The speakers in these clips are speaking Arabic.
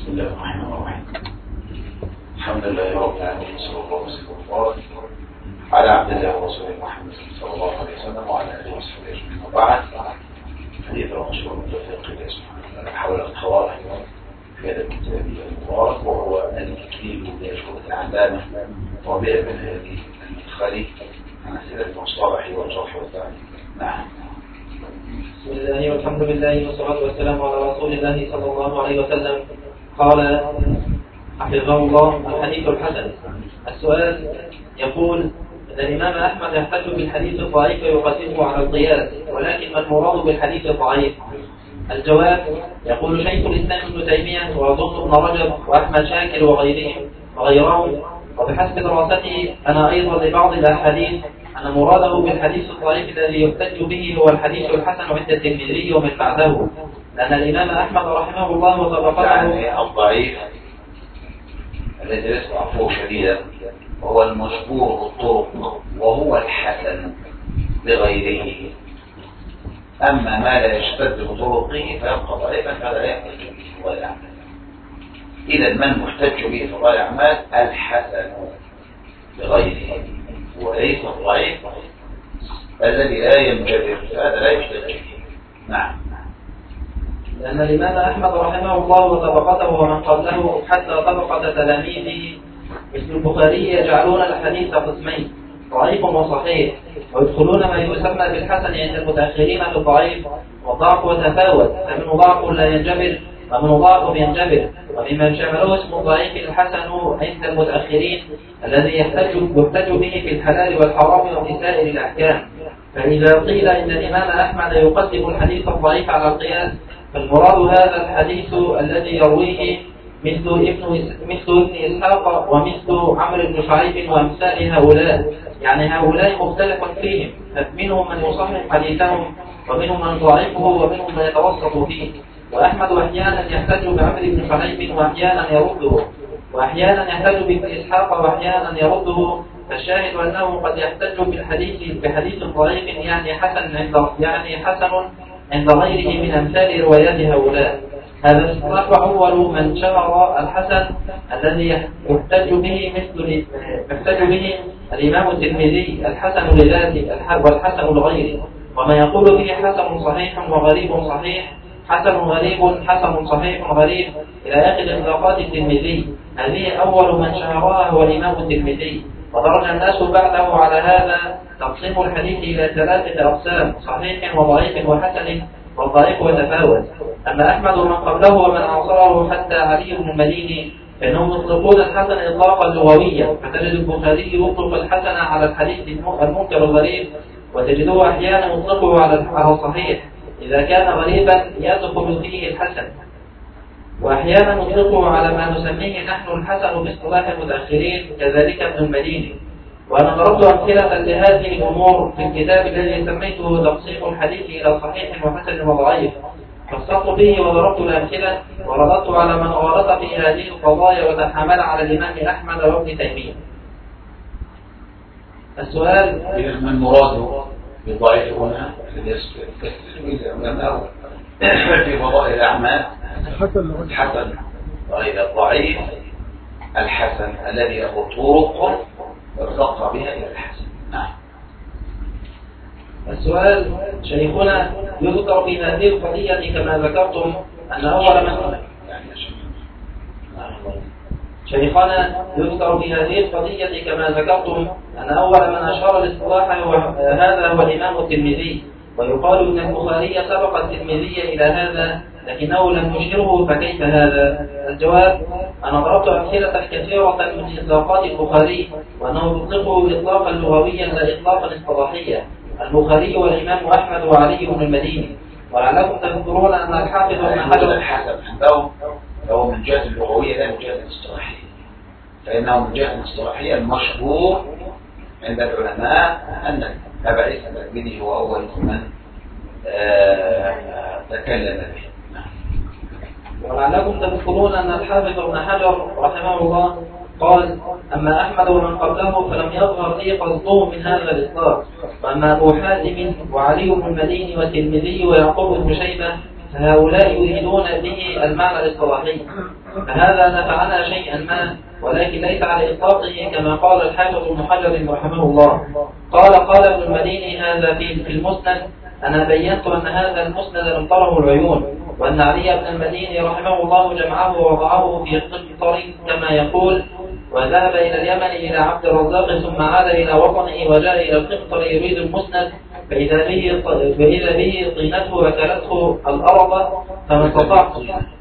بسم الله الرحمن الرحيم. الحمد لله رب العالمين، صلى الله وسلم وبارك على عبد الله ورسوله محمد صلى الله عليه وسلم وعلى اله وصحبه اجمعين. وبعد، حديث المشهور من توفيق الله سبحانه وتعالى حول القواعد في هذا الكتاب المبارك، وهو التكليل بأجوبة العلامة ربيع بن هادي المدخلي عن أسئلة المصطلح والجرح والتعديل. نعم. بسم الله والحمد لله والصلاة والسلام على رسول الله صلى الله عليه وسلم. قال حفظه الله: الحديث الحسن. السؤال يقول: إن الإمام أحمد يحتج بالحديث الضعيف ويقدمه على القياس، ولكن ما المراد بالحديث الضعيف؟ الجواب: يقول شيخ الإسلام ابن تيمية وأظن ابن رجب وأحمد شاكر وغيرهم وبحسب دراستي أنا أيضا لبعض الأحاديث أن مراده بالحديث الضعيف الذي يحتج به هو الحديث الحسن عند الترمذي ومن بعده، لأن الإمام أحمد رحمه الله وطبقته يعني الضعيف الذي ليس ضعفه شديدا وهو المجبور بالطرق، وهو الحسن لغيره. أما ما لا يشتد بطرقه فيبقى ضعيفا، فهذا لا يحتج به في فضائل الأعمال. إذا من محتج به في فضائل الأعمال الحسن لغيره، وليس الضعيف الذي لا ينجبر، فهذا لا يحتج به. نعم. لأن الإمام أحمد رحمه الله وطبقته ومن قبله حتى طبقة تلاميذه مثل البخاري يجعلون الحديث قسمين: ضعيف وصحيح، ويدخلون ما يسمى بالحسن عند المتأخرين في الضعيف، والضعف يتفاوت، فمنه ضعف لا ينجبر ومنه ضعف ينجبر، ومما شمله اسم الضعيف الحسن عند المتأخرين الذي يحتج به في الحلال والحرام وفي سائر الأحكام. فإذا قيل إن الإمام أحمد يقدم الحديث الضعيف على القياس، فالمراد هذا الحديث الذي يرويه مثل ابن إسحاق ومثل عمرو بن شعيب وأمثال هؤلاء، يعني هؤلاء مختلف فيهم، منهم من يصحح حديثهم ومنهم من يضعفه ومنهم من يتوسط فيه. وأحمد أحيانا يحتج بعمرو بن شعيب وأحيانا يرده، وأحيانا يحتج بابن إسحاق وأحيانا يرده. فالشاهد أنه قد يحتج بحديث ضعيف يعني حسن عند غيره من أمثال روايات هؤلاء. هذا الاصطلاح أول من شهر الحسن الذي يحتج به الإمام الترمذي: الحسن لذاته والحسن لغيره. وما يقول فيه حسن صحيح وغريب صحيح، حسن غريب، حسن صحيح غريب، إلى آخر إطلاقات الترمذي، هذه أول من شهرها هو الإمام الترمذي. ودرج الناس بعده على هذا تقسيم الحديث إلى 3 أقسام: صحيح وضعيف وحسن، والضعيف يتفاوت. أما أحمد ومن قبله ومن عاصره حتى علي بن المديني فإنهم يطلقون الحسن إطلاقا لغويا، فتجد البخاري يطلق الحسن على الحديث المنكر الغريب، وتجده أحيانا يطلقه على الصحيح إذا كان غريبا يدخل فيه الحسن، وأحيانا يطلقه على ما نسميه نحن الحسن باصطلاح المتأخرين، كذلك ابن المديني. وأنا ضربت أمثلة لهذه الأمور في الكتاب الذي سميته تقسيم الحديث إلى صحيح وحسن وضعيف، فصلت به وضربت الأمثلة ورددت على من غلط في هذه القضايا وتحمل على الإمام أحمد وابن تيمية. السؤال: من مراده بالضعيف هنا في فضائل الأعمال الحسن، وإذا الضعيف الحسن الذي له طرق ارتقى بها إلى الحسن. نعم. السؤال: شيخنا يذكر في هذه القضية كما ذكرتم أن أول من أشار الاصطلاح هذا هو الإمام الترمذي، ويقال أن البخاري سبق الترمذي إلى هذا لكنه لم يشيره، فكيف هذا؟ الجواب: أنا ضربت أمثلة كثيرة من إطلاقات البخاري، وأنه يطلقه إطلاقا لغويا لا إطلاقا اصطلاحيا، البخاري والإمام أحمد وعلي بن المديني. ولعلكم تذكرون أن الحافظ ابن حجر الحسن عندهم هو من جهة اللغوية لا من جهة الاصطلاحية، فإنه من جهة الاصطلاحية المشهور عند العلماء أن أبا عيسى الترمذي هو أول من تكلم به. ولعلكم تذكرون أن الحافظ ابن حجر رحمه الله قال: أما أحمد ومن قبله فلم يظهر لي قصده من هذا الإطلاق، وأما أبو حازم وعلي بن المديني والترمذي ويعقوب بن شيبة فهؤلاء يريدون به المعنى الاصطلاحي، فهذا نفعنا شيئا ما، ولكن ليس على إطلاقه كما قال الحافظ ابن حجر رحمه الله. قال ابن المديني هذا في المسند: أنا بينت أن هذا المسند لم تره العيون، وأن علي بن المديني رحمه الله جمعه ووضعه في قنطر كما يقول، وذهب إلى اليمن إلى عبد الرزاق ثم عاد إلى وطنه وجاء إلى القنطر يريد المسند، فإذا به طينته وكلته الأرض فما استطاع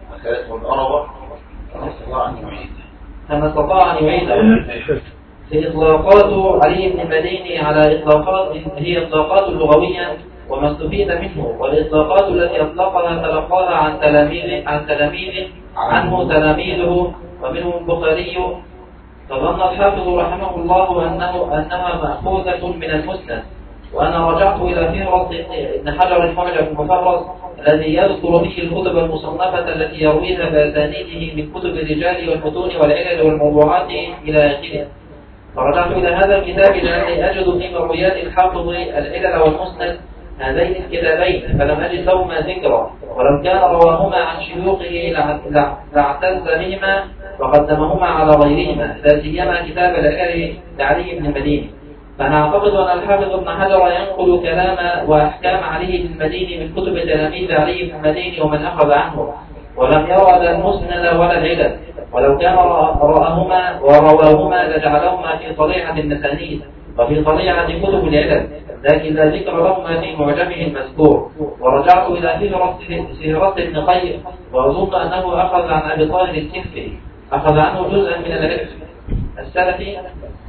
أن يعيده. في إطلاقات علي بن المديني على إطلاقات هي إطلاقات لغوية وما استفيد منه، والإطلاقات التي أطلقها تلقاها عن تلاميذه عنه تلاميذه ومنهم البخاري، فظن الحافظ رحمه الله أنها مأخوذة من المسند. وأنا رجعت إلى فهرس ابن حجر المعجم المفهرس الذي يذكر به الكتب المصنفة التي يرويها بأسانيده من كتب الرجال والمتون والعلل والموضوعات إلى آخره، فرجعت إلى هذا الكتاب لأني أجد في مرويات الحافظ العلل والمسند هذين الكتابين، فلم أجد لهما ذكرا، ولو كان رواهما عن شيوخه لاعتز بهما وقدمهما على غيرهما، لا سيما كتاب العلل لعلي بن المديني. فأنا أعتقد أن الحافظ ابن حجر ينقل كلام وأحكام علي بن المديني من كتب تلاميذ علي بن المديني ومن أخذ عنه، ولم يرى لا المسند ولا العلل، ولو كان رآهما ورواهما لجعلهما في طليعة المسانيد وفي طليعة كتب العلل، لكن لا ذكر لهما في معجمه المذكور. ورجعت إلى فهرس بن قيم، وأظن أنه أخذ عن أبي طاهر السلفي، أخذ عنه جزءا من العلم السلفي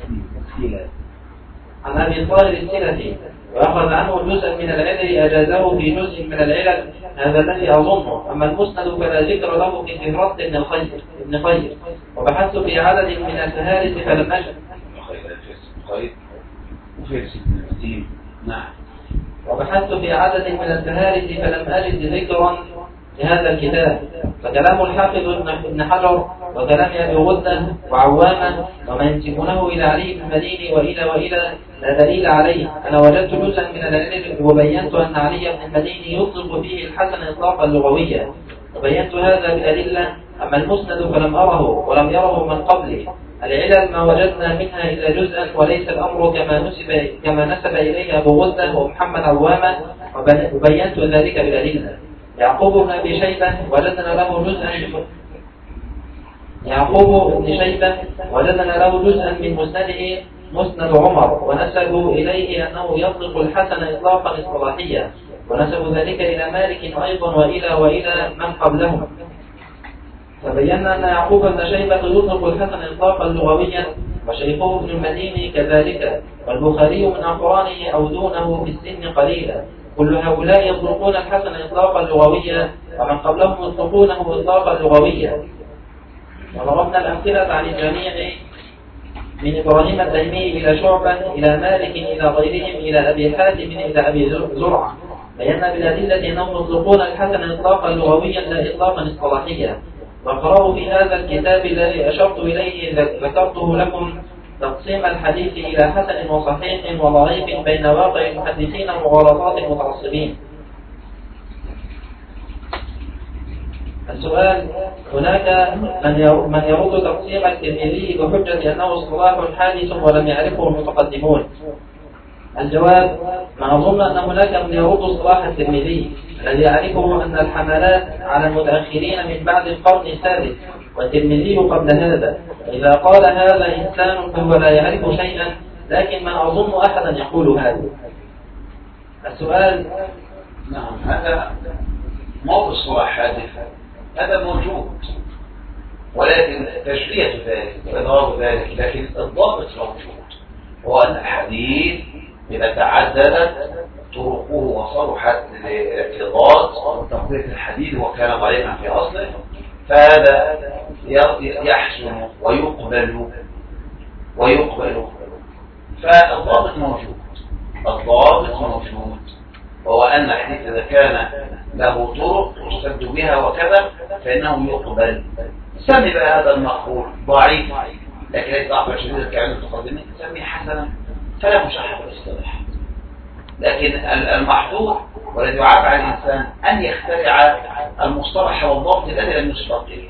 عن أبي طاهر السلفي، وأخذ عنه جزءا من العلل أجازه في جزء من العلل، هذا الذي أظنه. أما المسند فلا ذكر له في فهرس ابن خير، وبحثت في عدد من الفهارس فلم أجد. وبحثت في عدد من الفهارس فلم أجد ذكرا لهذا الكتاب. فكلام الحافظ ابن حجر وكلام أبي غدة وعوامة وما ينسبونه إلى علي بن المديني وإلى لا دليل عليه. أنا وجدت جزءا من العلم وبينت أن علي بن المديني يطلق فيه الحسن إطلاقا لغويا، وبينت هذا بالأدلة. أما المسند فلم أره ولم يره من قبلي. العلل ما وجدنا منها إلا جزءا، وليس الأمر كما نسب إليه أبو غدة ومحمد عوامة، وبينت ذلك بالأدلة. يعقوب بن شيبة وجدنا له جزءا من مسنده مسند عمر، ونسبوا إليه أنه يطلق الحسن إطلاقا اصطلاحيا، ونسبوا ذلك إلى مالك أيضا وإلى من قبلهم. فبينا أن يعقوب بن شيبة يطلق الحسن إطلاقا لغويا، وشيخه ابن المديني كذلك، والبخاري من أقرانه أو دونه في السن قليلا. كل هؤلاء يطلقون الحسن إطلاقا لغويا، ومن قبلهم يطلقونه إطلاقا لغويا. وضربنا الأمثلة عن الجميع من إبراهيم التيمي إلى شعبة إلى مالك إلى غيرهم إلى أبي حاتم إلى أبي زرعة. بينا بالأدلة أنهم يطلقون الحسن إطلاقا لغويا لا إطلاقا اصطلاحيا. واقرأوا في هذا الكتاب الذي أشرت إليه ذكرته لكم تقسيم الحديث إلى حسن وصحيح وضعيف بين واقع المحدثين وغلطات المتعصبين. السؤال: هناك من يرد تقسيم الترمذي بحجة أنه اصطلاح حادث ولم يعرفه المتقدمون. الجواب: ما أظن أن هناك من يرد اصطلاح الترمذي الذي يعرفه أن الحملات على المتأخرين من بعد القرن الثالث، والترمذي قبل هذا. إذا قال هذا إنسان فهو لا يعرف شيئا، لكن ما أظن أحدا يقول هذا. السؤال: نعم، هذا موضوع اصطلاح حادث، هذا موجود، ولكن تشريع ذلك وإظهار ذلك، لكن الضابط موجود، هو أن الحديث إذا تعددت طرقه وصلحت للاعتضاد وتقوية الحديث وكان ضعيفا في أصله، فهذا يحسن ويقبل. فالضابط موجود، وهو أن الحديث إذا كان له طرق يشتد بها وكذا فإنه يقبل. سمي بقى هذا المقبول ضعيف لكن ليس ضعفا شديدا كعلم المتقدمين، سمي حسنا، فلا مشاحة في الاصطلاح. لكن المحظور والذي يعاب على الإنسان أن يخترع المصطلح والضبط الذي لم يسبق إليه.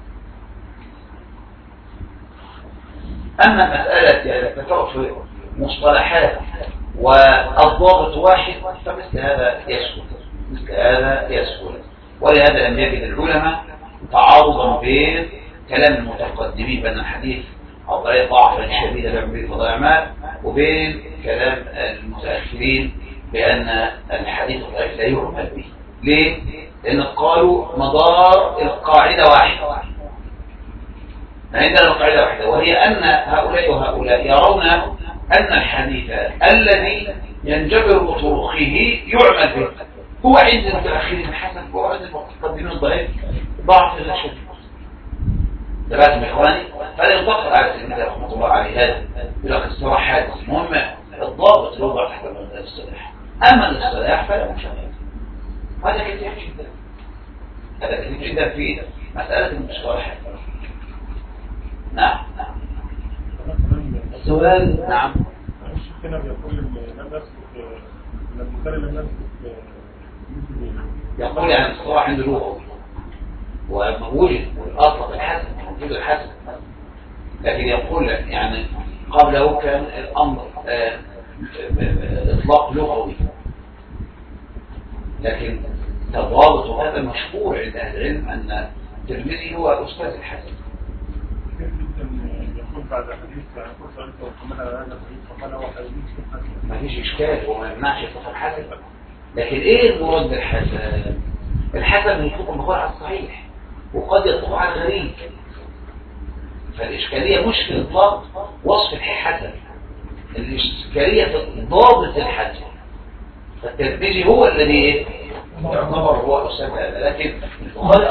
أما مسألة يعني التفاوت في مصطلحات والضابط واحد فمثل هذا يسهل، مثل هذا يسهل. ولهذا لم يجد العلماء تعارضا بين كلام المتقدمين بأن الحديث أو ضعفا شديدا لا يمكن فضاء أعمال، وبين كلام المتأخرين بأن الحديث الضعيف لا يعمل به. ليه؟ لأن قالوا مدار القاعدة واحد، عندنا القاعدة واحدة، وهي أن هؤلاء وهؤلاء يرون أن الحديث الذي ينجبر بطرقه يعمل به هو عند المتأخرين حسن، هو عند المتقدمين الضعيف ضعف لا شك. تبعتم إخواني، فلا ينطق على سيدنا رحمة الله عليه هذا بلغة اصطلاح حادث. المهم الضابط يوضع تحت الاصطلاح، أما الاصطلاح فلا مشاهد. هذا كثير جدا، هذا كثير جدا في مسألة المصطلحات. نعم. السؤال. نعم. هنا بيقول الناس يقول يعني الصراحة عنده لغة ووجد والأطلق الحسن موجود الحسن، لكن يقول يعني قبله كان الأمر إطلاق لغوي، لكن تضابط هذا مشهور عند أهل العلم أن الترمذي هو أستاذ الحسن. يقول بعد حديث يقول صليت وكمل على هذا الحديث فقال هو حديث ما فيش إشكال وما يمنعش يصف الحسن، لكن إيه المراد بالحسن؟ الحسن يطلق المقال على الصحيح وقد يطلق على الغريب، فالإشكالية مش في إطلاق وصف الحسن، الإشكالية في ضابط الحسن. فالترمذي هو الذي يعتبر هو أستاذ هذا، لكن البخاري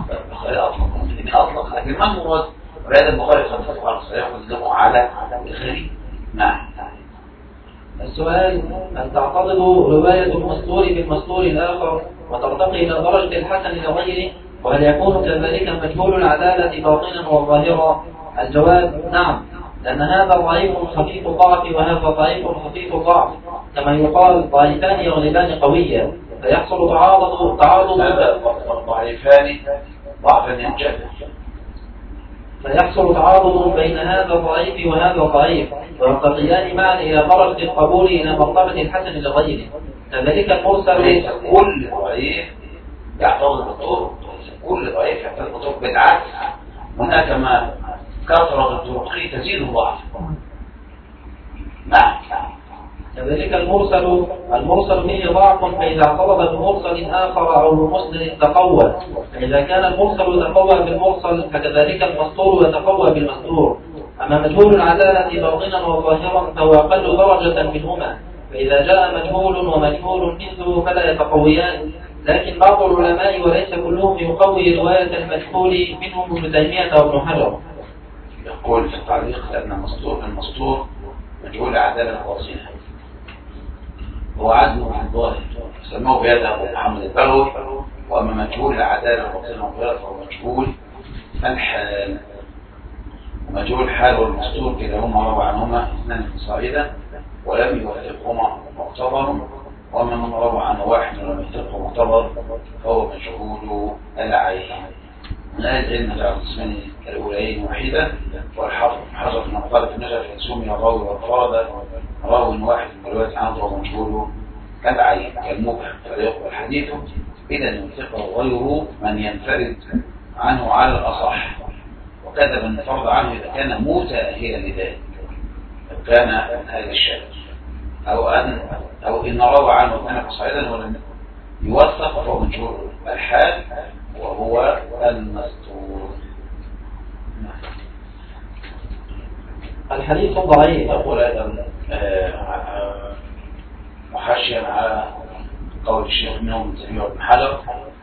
أطلق لكن ما المراد؟ ولهذا البخاري قد يطلق على الصحيح ويطلق على الغريب. نعم. السؤال: هل تعتضد رواية المستور بالمستور الآخر وترتقي إلى درجة الحسن لغيره؟ وهل يكون كذلك مجهول العدالة باطنا وظاهرا؟ الجواب: نعم، لأن هذا ضعيف خفيف الضعف وهذا ضعيف خفيف الضعف، كما يقال ضعيفان يغلبان قويا، فيحصل تعارض ضعيفان ضعفا ينجبر، فيحصل تعارض بين هذا الضعيف وهذا الضعيف، ويرتقيان معا إلى درجة القبول إلى مرتبة الحسن لغيره. كذلك المرسل. ليس كل ضعيف يعترض بالطرق، كل ضعيف يعترض بالطرق، بالعكس هناك ما كثرة الطرق تزيد الضعف. نعم. كذلك المرسل فيه ضعف، فإذا اعترض بمرسل آخر أو بمسند تقوى، فإذا كان المرسل يتقوى بالمرسل فكذلك المسطور يتقوى بالمسطور. أما مجهول العدالة باطنا وظاهرا فهو أقل درجة منهما، فإذا جاء مجهول ومجهول مثله فلا يتقويان، لكن بعض العلماء وليس كلهم يقوي رواية المجهول منهم ابن تيمية وابن حجر. يقول في التعليق أن المسطور مجهول العدالة باطنا هو عدل عن الظاهر، سموه بهذا أبو محمد البلوي. وأما مجهول العدالة باطنا وظاهر فهو مجهول الحال، ومجهول الحال والمسطور كلاهما روى عنهما اثنان فصاعدا ولم يوافقهما معتبر، وأما من روى عنه واحد ولم يوافقه معتبر فهو مجهول العين. من أهل العلم على القسمين الأولين وحيدا، والحافظ حجر من قال في النجف يسمي الراوي والفرد راوي واحد من رواية عنه وهو مجهول العين كالمبهم، فلا يقبل حديثه إذا يوثقه غيره من ينفرد عنه على الأصح، وكذا من فرض عنه إذا كان متأهلا لذلك، لو كان من هذا الشأن، أو إن روى عنه كان فصاعدا ولم يوثق فهو مجهول الحال وهو المستور. الحديث الضعيف. يقول أيضا محاشيا على قول الشيخ منهم ابن تيمية وابن حجر،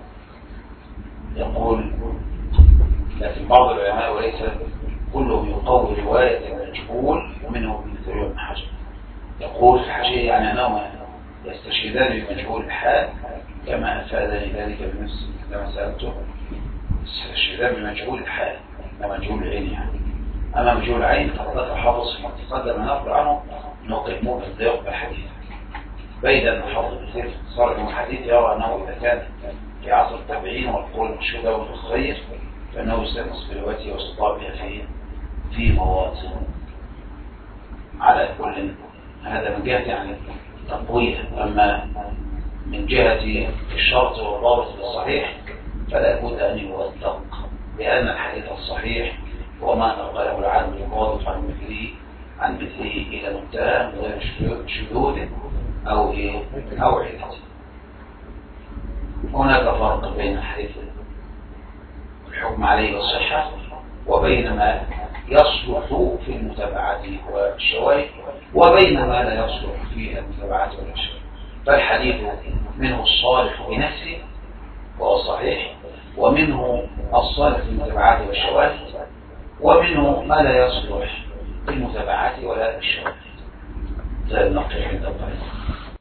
يقول لكن بعض العلماء وليس كلهم يقوي رواية المجهول منهم ابن تيمية وابن حجر. يقول في حاشية يعني أنهم يستشهدان بمجهول الحال كما أفادني ذلك بنفسي لما سألته، يستشهدان بمجهول الحال لا مجهول العين يعني. أما مجهول العين فقد حافظ ما تقدم نقل عنه نقل مبهم لا يقبل حديثا. بين أن حافظ كثير صار من الحديث يرى أنه إذا كان في عصر التابعين والقول المشهور له في الخير فإنه يستأنس بروايته واستطابها في مواطن. على كل هذا من جهة يعني تقوية. أما من جهة الشرط والضابط الصحيح فلا بد أن يوثق، لأن الحديث الصحيح هو ما نقله العالم الواضح عن مثله إلى منتهى من غير شذوذ أو علة. هناك فرق بين الحديث الحكم عليه والصحة وبين ما يصلح في المتابعات والشواهد وبين ما لا يصلح في المتابعات والشواهد. فالحديث منه الصالح بنفسه وهو صحيح، ومنه الصالح في المتابعات والشواهد، ومنه ما لا يصلح في المتابعات ولا الشواهد. ذا النقل عند الله.